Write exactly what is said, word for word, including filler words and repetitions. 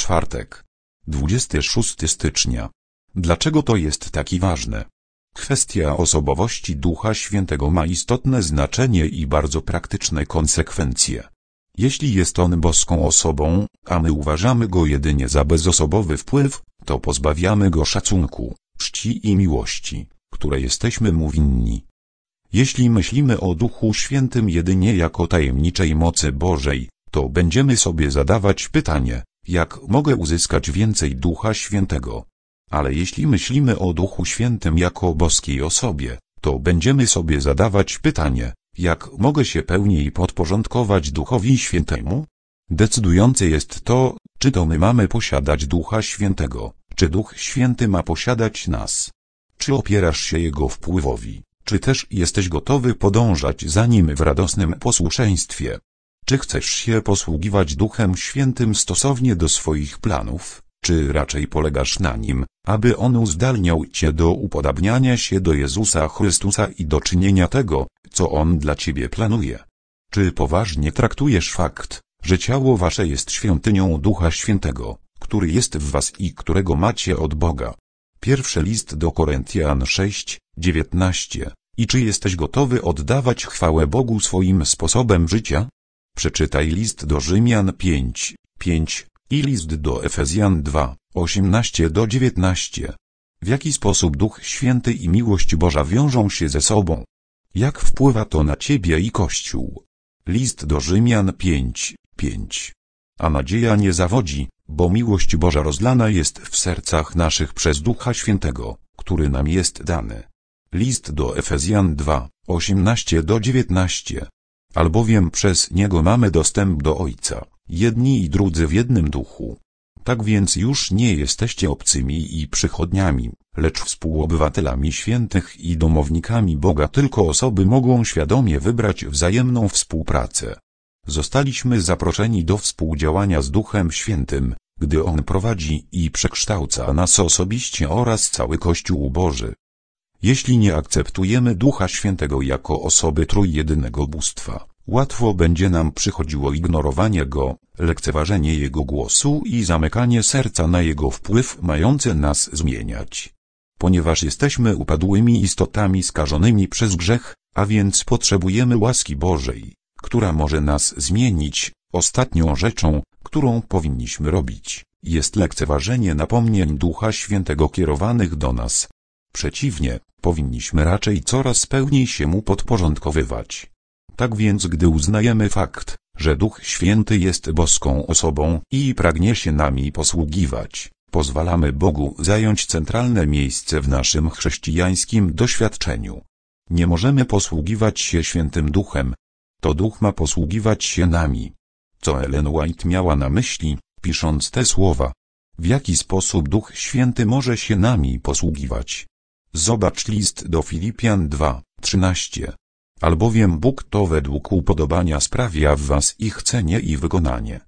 czwartek. dwudziestego szóstego stycznia. Dlaczego to jest takie ważne? Kwestia osobowości Ducha Świętego ma istotne znaczenie i bardzo praktyczne konsekwencje. Jeśli jest On boską osobą, a my uważamy Go jedynie za bezosobowy wpływ, to pozbawiamy Go szacunku, czci i miłości, które jesteśmy Mu winni. Jeśli myślimy o Duchu Świętym jedynie jako tajemniczej mocy Bożej, to będziemy sobie zadawać pytanie, jak mogę uzyskać więcej Ducha Świętego? Ale jeśli myślimy o Duchu Świętym jako boskiej osobie, to będziemy sobie zadawać pytanie, jak mogę się pełniej podporządkować Duchowi Świętemu? Decydujące jest to, czy to my mamy posiadać Ducha Świętego, czy Duch Święty ma posiadać nas. Czy opierasz się Jego wpływowi, czy też jesteś gotowy podążać za Nim w radosnym posłuszeństwie? Czy chcesz się posługiwać Duchem Świętym stosownie do swoich planów, czy raczej polegasz na Nim, aby On uzdalniał Cię do upodabniania się do Jezusa Chrystusa i do czynienia tego, co On dla Ciebie planuje? Czy poważnie traktujesz fakt, że ciało Wasze jest świątynią Ducha Świętego, który jest w Was i którego macie od Boga? Pierwszy list do Koryntian sześć, dziewiętnaście. I czy jesteś gotowy oddawać chwałę Bogu swoim sposobem życia? Przeczytaj list do Rzymian pięć, pięć i list do Efezjan dwa, osiemnaście do dziewiętnaście. W jaki sposób Duch Święty i miłość Boża wiążą się ze sobą? Jak wpływa to na Ciebie i Kościół? List do Rzymian pięć, pięć. A nadzieja nie zawodzi, bo miłość Boża rozlana jest w sercach naszych przez Ducha Świętego, który nam jest dany. List do Efezjan dwa, osiemnaście do dziewiętnaście. Albowiem przez Niego mamy dostęp do Ojca, jedni i drudzy w jednym duchu. Tak więc już nie jesteście obcymi i przychodniami, lecz współobywatelami świętych i domownikami Boga. Tylko osoby mogą świadomie wybrać wzajemną współpracę. Zostaliśmy zaproszeni do współdziałania z Duchem Świętym, gdy On prowadzi i przekształca nas osobiście oraz cały Kościół Boży. Jeśli nie akceptujemy Ducha Świętego jako osoby trójjedynego bóstwa, łatwo będzie nam przychodziło ignorowanie Go, lekceważenie Jego głosu i zamykanie serca na Jego wpływ mający nas zmieniać. Ponieważ jesteśmy upadłymi istotami skażonymi przez grzech, a więc potrzebujemy łaski Bożej, która może nas zmienić, ostatnią rzeczą, którą powinniśmy robić, jest lekceważenie napomnień Ducha Świętego kierowanych do nas. Przeciwnie, powinniśmy raczej coraz pełniej się Mu podporządkowywać. Tak więc gdy uznajemy fakt, że Duch Święty jest boską osobą i pragnie się nami posługiwać, pozwalamy Bogu zająć centralne miejsce w naszym chrześcijańskim doświadczeniu. Nie możemy posługiwać się Świętym Duchem. To Duch ma posługiwać się nami. Co Ellen White miała na myśli, pisząc te słowa? W jaki sposób Duch Święty może się nami posługiwać? Zobacz list do Filipian dwa, trzynaście. Albowiem Bóg to według upodobania sprawia w was ich chcenie i wykonanie,